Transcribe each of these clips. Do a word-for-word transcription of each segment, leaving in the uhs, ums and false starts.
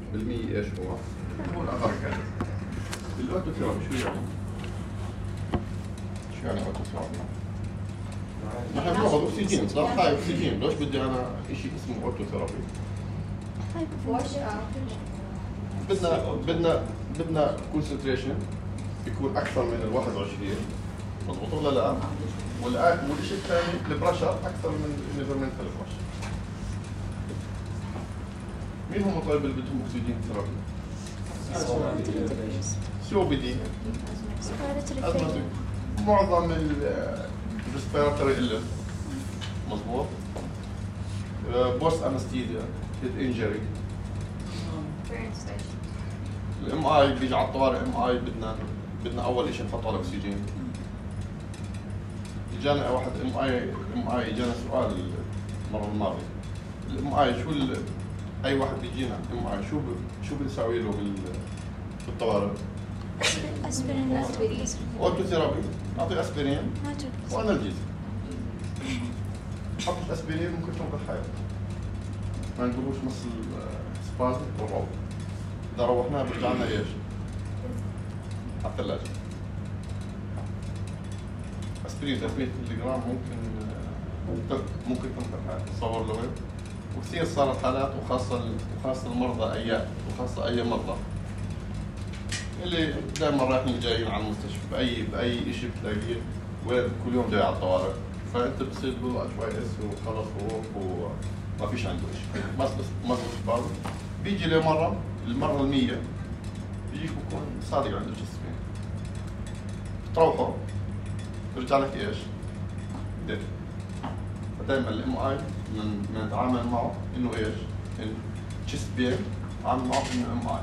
بالمية ايش هو؟ هو الاخر كان الاوتوثيرابي شو يعني؟ شو يعني اوتوثيرابي؟ نحن بناخذ اكسجين صح؟ هاي اكسجين، ليش بدي انا شيء اسمه اوتوثيرابي؟ بدنا بدنا بدنا كونسنتريشن يكون اكثر من ال واحد وعشرين، مضبوط ولا لا؟ والشيء الثاني البرشر اكثر من الليفرمنتال برشر. مين هم طيب اللي بدهم اكسجين ثيرابي؟ سي او بي دي، معظم الريسبيراتوري إلنس، مضبوط؟ بوست انستيزيا، هيد انجري، الام اي بيجي على الطوارئ، ام اي بدنا بدنا اول شيء نحط على الاكسجين. اجانا واحد ام اي ام اي اجانا سؤال المره الماضيه، الام اي شو ال... اي واحد بيجينا ام اي شو ب... شو بنساوي له بال... بالطوارئ؟ اسبرين اوتوثيرابي، نعطي اسبرين وانالجيزي. حط الاسبرين ممكن تنقذ حياته، ما نقولوش نص السبازم والرعب. اذا روحناه برجع لنا ايش؟ على الثلاجه. اسبرين ثلاثمية ملي جرام ممكن ممكن تنقذ حياته، تصور له هيك؟ وكثير صارت حالات، وخاصه وخاصه المرضى ايام، وخاصه اي مرضى اللي دائما رايحين جايين على المستشفى باي باي شيء بتلاقيه وين كل يوم جاي على الطوارئ، فانت بتصير له شوي اس وخلص وروح وما فيش عنده شيء، بس بس ما بعض بيجي له مره المره المية بيجيك بكون صادق عنده جسمين، بتروحه بيرجع لك ايش؟ ديت. فدائما الام اي بنتعامل معه انه ايش؟ انه تشيست بين، نتعامل معه انه ام اي.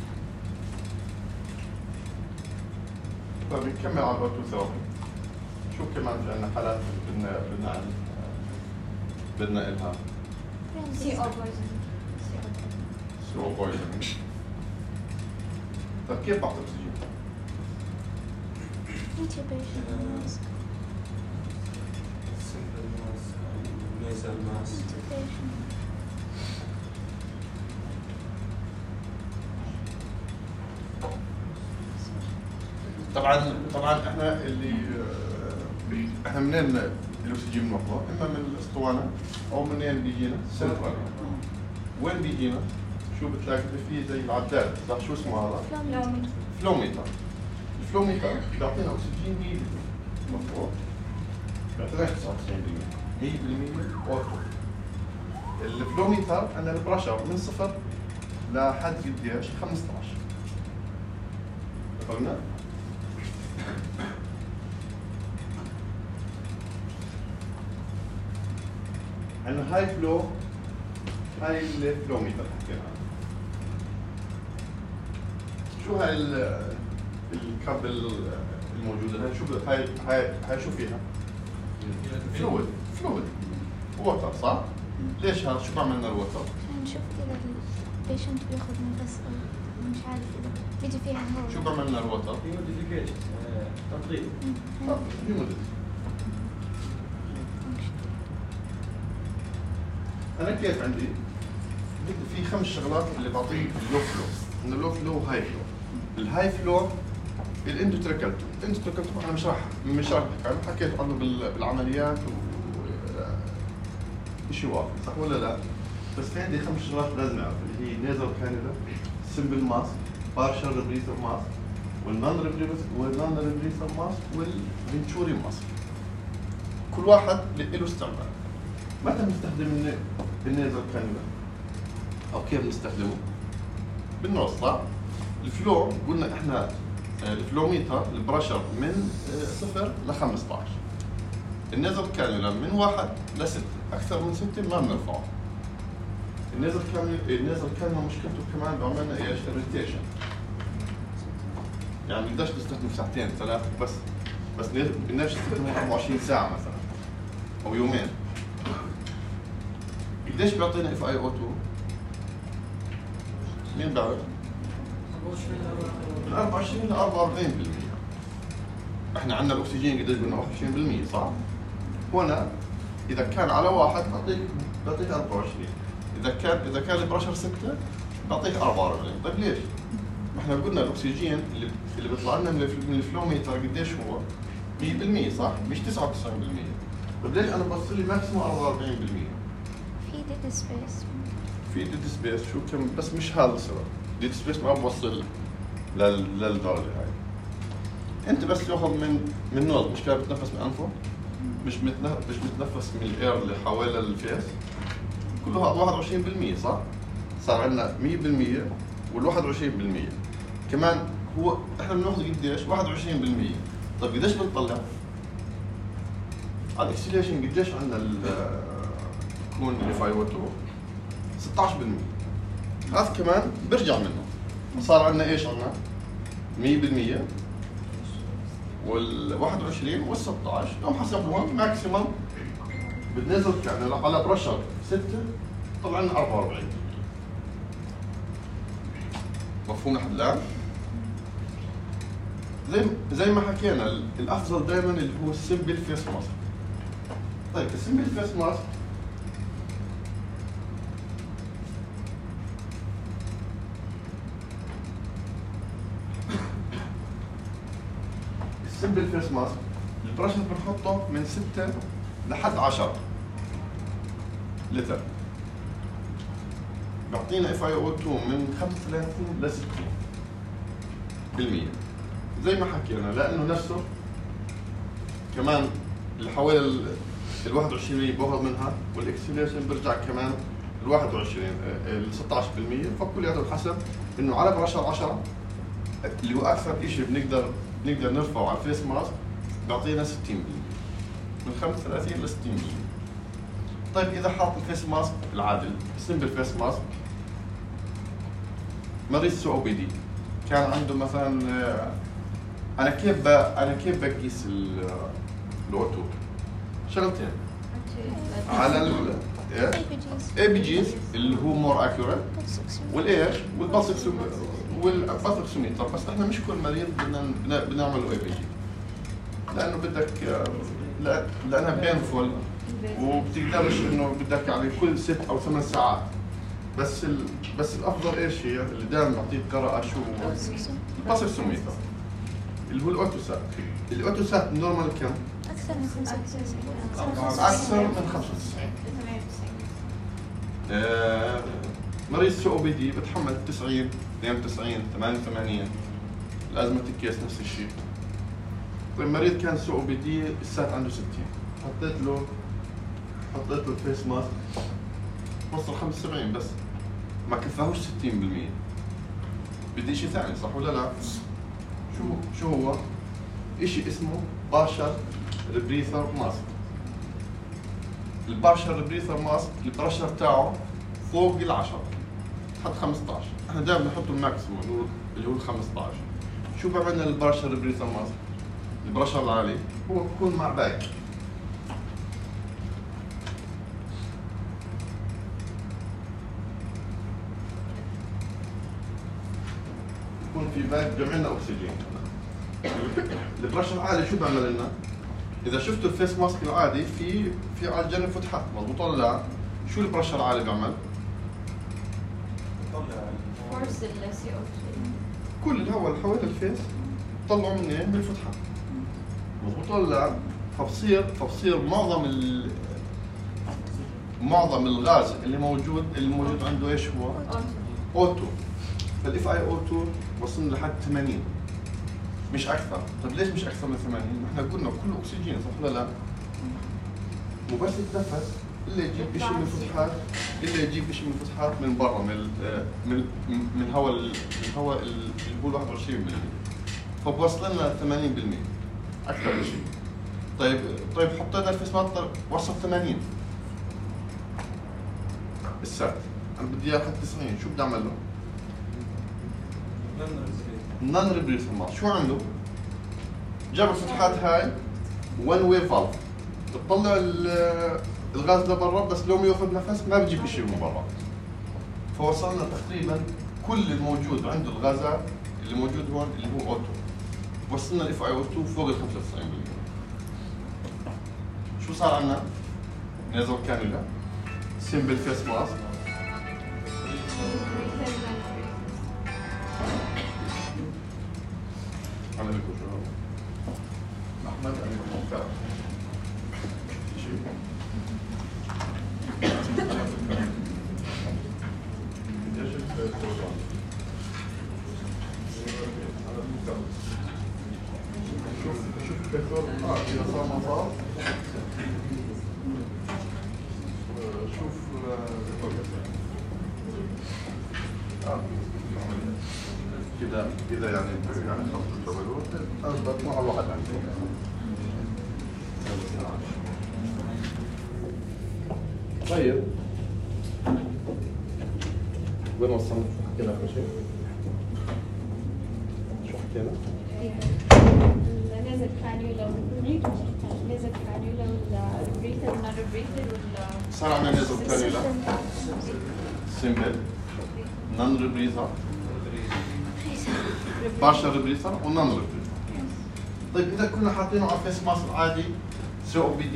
طيب نكمل على الاوتوثيرابي. شو كمان في عندنا حالات بدنا بدنا بدنا إلها؟ سي او بويزن. سي او بويزن. طيب كيف بعطي اكسجين؟ intubation simple mass nasal mass intubation طبعا طبعا احنا اللي احنا منين الاكسجين بناخذه؟ اما من الاسطوانه او منين بيجينا؟ سنترال. وين بيجينا؟ شو بتلاقي فيه زي العداد، صح؟ شو اسمه هذا؟ فلوميتر. فلوميتر. الفلوميتر بيعطينا اكسجين مية بالمية، مضبوط؟ بيعطينا تسعة وتسعين بالمية، مية بالمية اوتو. الفلوميتر عندنا البرشر من صفر لحد قديش؟ خمسة عشر. اتفقنا؟ عندنا هاي فلو، هاي الفلوميتر حكينا عنها. شو هاي الكب الموجوده هاي؟ شو هاي هاي هاي شو فيها؟ فلويد، فلويد ووتر، صح؟ ليش هذا؟ شو بعمل لنا الوتر؟ عشان نشوف اذا البيشنت بياخذ نفس او مش عارف اذا بيجي فيها هواء. شو بعمل لنا الوتر؟ هيموديفيكيشن تنقيط. هيموديفيكيشن. انا كيف عندي؟ في خمس شغلات اللي بعطيه اللو فلو، انه اللو فلو وهاي فلو. الهاي فلو الاندوتريكال، الاندوتريكال طبعا انا مش راح مش راح احكي عنه، حكيت عنه بالعمليات و شيء واضح، صح ولا لا؟ بس في عندي خمس شغلات لازم اعرف، اللي هي نيزل كانيولا، سمبل ماسك، بارشل ريبريسر ماسك، والنون ريبريسر والنون ريبريسر ماسك، والفنتوري ماسك. كل واحد له استعمال. متى بنستخدم النيزل كانيولا؟ او كيف بنستخدمه؟ بالنص، صح؟ الفلو قلنا احنا الفلوميتر البرشر من صفر ل خمسة عشر. النيزل كانيولا من واحد لستة، اكثر من ستة ما بنرفعه. النيزل كانيولا النيزل كانيولا مشكلته كمان بيعمل لنا ايش؟ اريتيشن. يعني ما بنقدرش نستخدمه ساعتين ثلاث بس، بس بدناش نستخدمه أربعة وعشرين ساعة مثلا او يومين. قديش بيعطينا اف اي او اثنين؟ مين بعرف؟ من أربعة وعشرين ل أربعة وأربعين بالمية. احنا عندنا الاكسجين قديش قلنا واحد وعشرين بالمية، صح؟ هنا اذا كان على واحد بعطيك بعطيك أربعة وعشرين، اذا كان اذا كان البرشر ستة بعطيك أربعة وأربعين. طيب ليش؟ ما احنا قلنا الاكسجين اللي اللي بيطلع لنا من الف- من الفلوميتر قديش هو؟ مية بالمية صح؟ مش تسعة وتسعين بالمية. طيب ليش انا بوصل لي ماكسيموم أربعة وأربعين بالمية؟ في ديد سبيس. في ديد سبيس شو كم، بس مش هذا السبب. ديد سبيس ما بوصل لل- للدرجه هاي. انت بس ياخذ من من نوز، مش كان بتنفس من انفه؟ مش متنفس مش متنفس من الاير اللي حوالي الفيس. كله هذا واحد وعشرين بالمية صح؟ صار عندنا مية بالمية وال واحد وعشرين بالمية. كمان هو احنا بناخذ قديش؟ واحد وعشرين بالمية. طيب قديش بنطلع؟ على الاكسليشن قديش عندنا الكون اللي فايوته؟ ستة عشر بالمية. هذا كمان برجع منه. صار عندنا ايش عندنا؟ مية بالمية وال واحد وعشرين وال ستة عشر، يوم حسبوها ماكسيمم بتنزل يعني على برشر ستة طلع لنا أربعة وأربعين. مفهوم لحد الآن؟ زي زي ما حكينا الأفضل دائما اللي هو السمبل فيس ماسك. طيب السمبل فيس ماسك السمبل فيس ماسك البرشر بنحطه من ستة لحد عشرة لتر، بيعطينا اف اي او اثنين من خمسة وثلاثين ل ستين بالمية. زي ما حكينا لانه نفسه كمان اللي حوالي ال واحد وعشرين بالمية باخذ منها، والاكسليشن برجع كمان ال واحد وعشرين ال ستة عشر بالمية، فكلياته حسب انه على برشر عشرة اللي هو اكثر شيء بنقدر نقدر نرفعه على الفيس ماسك بيعطينا ستين بالمية من خمسة وثلاثين ل ستين بالمية. طيب اذا حاط الفيس ماسك العادل السمبل فيس ماسك، مريض سي او بي دي كان عنده مثلا انا كيف انا كيف بقيس الاوتو؟ شغلتين على الاي بي جيز اللي هو مور اكيوريت والايش والبلس والباثوكسيمتر، بس احنا مش كل مريض بدنا بنعمل اي بي جي لانه بدك لا لانها بينفول وبتقدرش انه بدك يعني كل ست او ثمان ساعات. بس ال... بس الافضل ايش هي اللي دائما بعطيك قراءه شو هو؟ الباثوكسيمتر اللي هو الاوتوسات. الاوتوسات نورمال كم؟ أكثر من خمسة وتسعين. اكثر من خمسة وتسعين. آه... مريض سي او بي دي بتحمل تسعين اثنين وتسعين ثمانية وثمانين. لازم الكيس نفس الشيء. طيب مريض كان سي او بي دي السات عنده ستين، حطيت له حطيت له الفيس ماسك وصل خمسة وسبعين بس ما كفاهوش ستين بالمية. بدي شيء ثاني صح ولا لا؟ شو شو هو؟ شيء اسمه بارشل ريبريثر ماسك. البارشل ريبريثر ماسك البرشر تاعه فوق العشرة لحد خمسة عشر، احنا دائما بنحط الماكسيموم اللي هو ال خمسة عشر. شو بعملنا البارشل ريبريثر ماسك؟ البرشر العالي هو بكون مع باك، بكون في باك جمع لنا اكسجين. البرشر العالي شو بيعمل لنا؟ اذا شفتوا الفيس ماسك العادي في في على الجنب فتحات مضبوط ولا لا؟ شو البرشر العالي بيعمل؟ فورس السي او كل الهواء اللي حوالين الفيس طلعوا منين؟ من الفتحات مضبوط ولا لا؟ فبصير فبصير معظم ال معظم الغاز اللي موجود اللي موجود عنده ايش هو؟ اوتو. فالاف اي او اثنين وصلنا لحد ثمانين مش اكثر. طيب ليش مش اكثر من ثمانين؟ احنا قلنا كله اكسجين صح ولا لا؟ وبس يتنفس الا يجيب شيء من الفتحات الا يجيب شيء من الفتحات من برا من من من هواء الهواء اللي هو واحد وعشرين بالمية، فبوصل لنا ثمانين بالمية اكثر شيء. طيب طيب حطينا الفيس ماسك وصل ثمانين السات، انا بدي اياه لحد تسعين، شو بدي اعمل له؟ نون ريبريثر ماسك. شو عنده؟ جاب الفتحات هاي وان واي فالف بتطلع الغاز لبرا، بس لو ما ياخذ نفس ما بجيب شيء من برا. فوصلنا تقريبا كل الموجود عنده الغازات اللي موجود هون اللي هو اوتو، وصلنا الاف اي او اثنين فوق ال خمسة وتسعين بالمية. شو صار عندنا؟ نيزل كانولا، سمبل فيس ماسك، احمد امين ممتاز. شيء ايش البروجرام؟ شوف شوف الدكتور اه اذا صار ما صار شوف اه كده كده يعني يعني خلص الجبلوت اثبت مع الواحد عندي. طيب وين وصلنا؟ حكينا كل شيء؟ شو حكينا؟ النازل كانيولا والنازل كانيولا والبريتل والنون بريتل وال صار عندنا نزل كانيولا سيمبل نون ريبريزر بارشل ريبريزر ونون ريبريزر. طيب اذا كنا حاطينه على فيس ماسك عادي سي او بي دي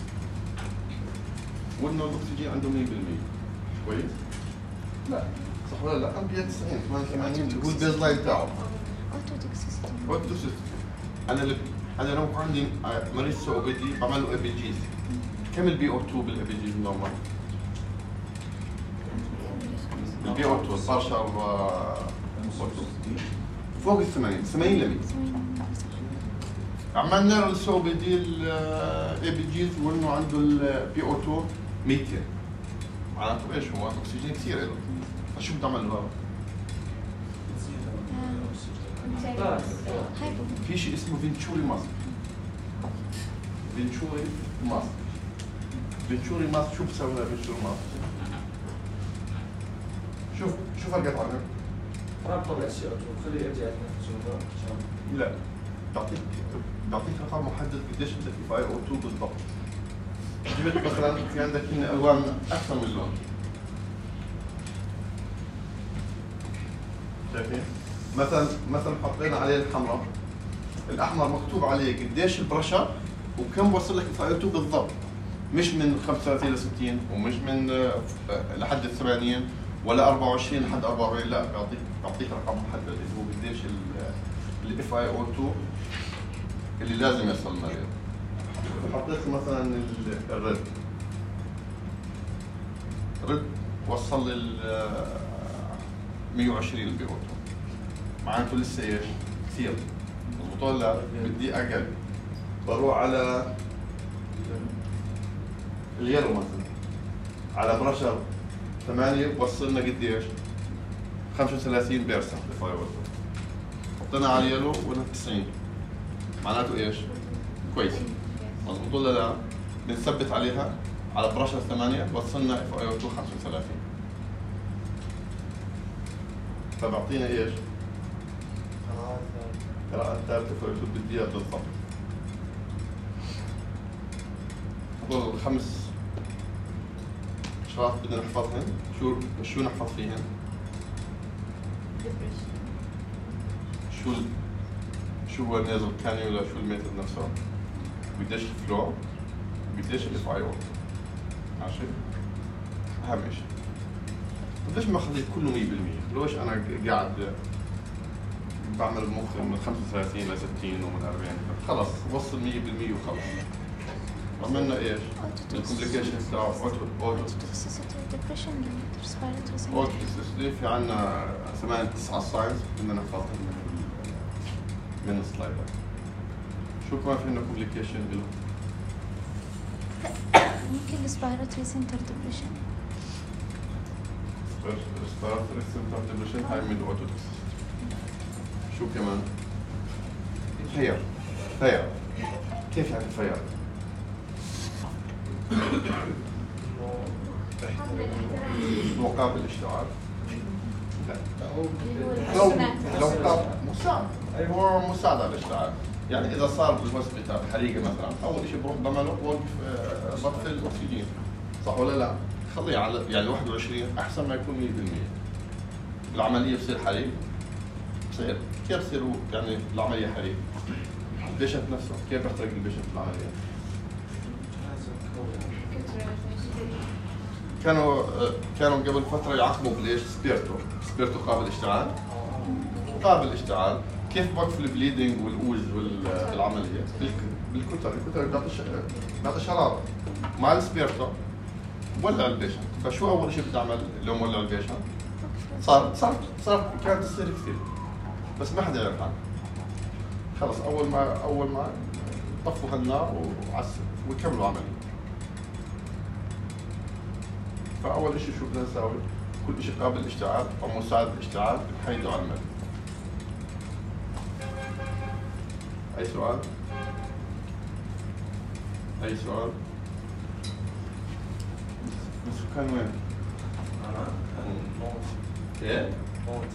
وانه الاكسجين عنده مية بالمية كويس؟ لا صح ولا لا؟ أربعة وتسعين ثمانية وثمانين اللي هو البيز لاين تاعه. اوتوتوكسيستي. اوتوتوكسيستي. انا اللي انا لو عندي مريض سي او بي دي بعمل له اي بي جيز. كم البي او اثنين بالاي بي جيز نورمال؟ البي او اثنين بارشل فوق ال ثمانين ثمانين ل مية. عملنا له السي او بي دي الاي بي جيز وانه عنده البي او اثنين مئتين. معناته ايش هو؟ اكسجين كثير له. فشو بدي اعمل له؟ في شيء اسمه فينتشوري ماسك. فينتشوري ماسك. فينتشوري ماسك شو بسوي لها فينتشوري ماسك؟ شوف شو فرقت عنه؟ رابطه بالسي او اثنين خليه يرجع يتنفس. لا بعطيك بعطيك رقم محدد قديش بدك اف اي او اثنين بالضبط. جبت مثلا في عندك هنا الوان اكثر من لون. شايفين؟ مثلا مثلا حطينا عليه الحمراء الاحمر مكتوب عليه قديش البرشر وكم وصل لك اف اي او اثنين بالضبط. مش من خمسة وثلاثين ل ستين ومش من لحد ال ثمانين ولا أربعة وعشرين لحد أربعة وأربعين. لا بعطيك بعطيك رقم محدد اللي هو قديش الاف اي او اثنين اللي لازم يصل المريض. حطيت مثلا الرد رد وصل لل مية وعشرين البي او اثنين معناته لسه ايش؟ كثير مضبوط ولا بدي اقل. بروح على اليلو مثلا على برشر ثمانية وصلنا قديش؟ خمسة وثلاثين بيرسنت اف اي او اثنين. حطينا على اليلو ولا تسعين معناته ايش؟ كويس مضبوط ولا لا؟ بنثبت عليها على برشر ثمانية وصلنا اف اي او اثنين خمسة وثلاثين. فبعطينا ايش؟ قراءة ثابتة فوق بالدقيقة بالضبط. هذول الخمس شغلات بدنا نحفظهن. شو شو نحفظ فيهن؟ شو ال... شو هو النازل كانيولا، شو الميثود نفسه، قديش الفلو، قديش الاف اي او. ماشي؟ أهم شيء. ليش ما خليت كله مية بالمية؟ ليش أنا قاعد بعمل بمخي من خمسة وثلاثين ل ستين ومن أربعين؟ خلص وصل مية بالمية وخلص. عملنا ايش؟ الكومبليكيشن تاعه اوتو اوتو ديبريشن ريسبيراتوري اوتو في عندنا ثمانية تسعة ساينز بدنا نحفظهم من من السلايدات. شو كمان في عندنا كومبليكيشن له؟ ممكن ريسبيراتوري سنتر ديبريشن. ريسبيراتوري سنتر ديبريشن هاي من الاوتو. شو كمان؟ فير فير كيف يعني فير؟ هو قابل اشتعال؟ لا لو لو قابل مساعد هو مساعد على الاشتعال. يعني اذا صار بالهوسبيتال حريقه مثلا اول شيء بروح بعمله وقف بطفي الاكسجين صح ولا لا؟ خليه على يعني واحد وعشرين احسن ما يكون مية بالمية. العمليه بصير حريق بصير كيف بصير يعني العمليه حريق؟ البيشنت نفسه كيف بيحترق البيشنت في العمليه؟ كانوا كانوا قبل فتره يعاقبوا بالايش؟ سبيرتو، سبيرتو قابل اشتعال قابل اشتعال كيف بوقف البليدنج والاوز والعمليه؟ بالكتر، الكتر بيعطي بيعطي شراره مع السبيرتو ولع البيشنت. فشو اول شيء بدي اعمل لو مولع البيشنت؟ صار صار صار كانت تصير كثير بس ما حدا يعرف عنها. خلص اول ما اول ما طفوا هالنار وعسل ويكملوا عمليه. فاول شيء شو بدنا نسوي؟ كل شيء قابل للاشتعال او مساعد للاشتعال نحيده على المريض. اي سؤال؟ اي سؤال؟ بس كان وين؟ أنا ايه؟ موت